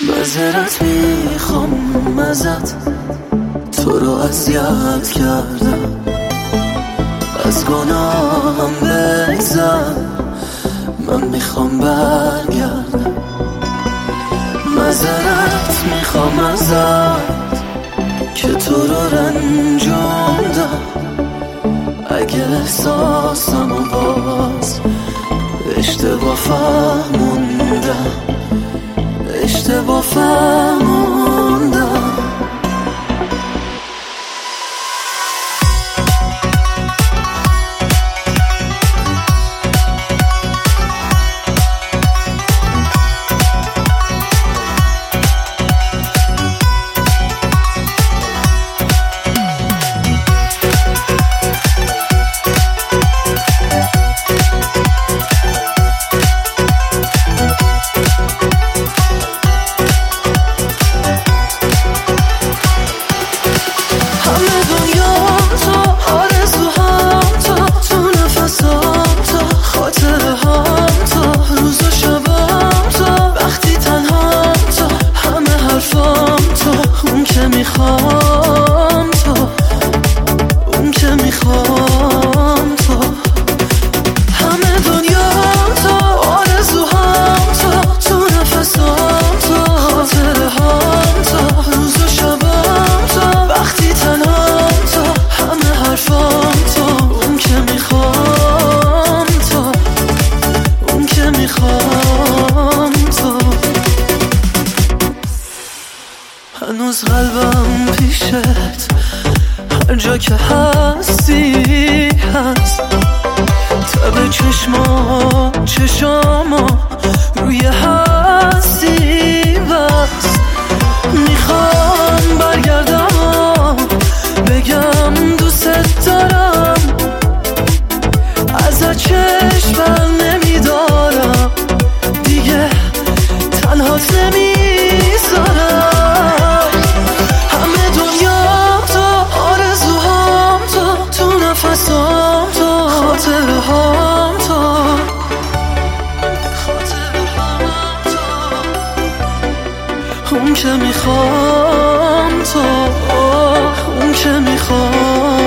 معذرت میخوام ازت، تو رو اذیت کردم، از گناهم بگذر، من میخوام برگردم. معذرت میخوام ازت که تو رو رنجوندم، اگه احساسم و باز اشتباه فهموندم، اشتباه فهموندم. هنوز قلبم پیشت، هر جا که هستی هست، تب چشما روی هستی بس. میخوام برگردم بگم دوست دارم، ازت چشم بر نمیدارم، دیگه تنهات نمیذارم. اون که میخوام تو، اون که میخوام